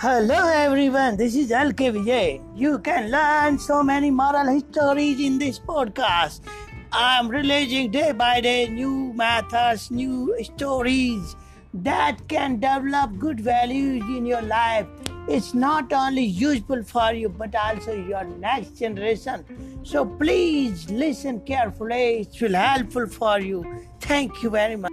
Hello everyone, this is LK Vijay. You can learn so many moral stories in this podcast. I'm releasing day by day new methods, new stories that can develop good values in your life. It's not only useful for you but also your next generation. So please listen carefully, it will helpful for you. Thank you very much.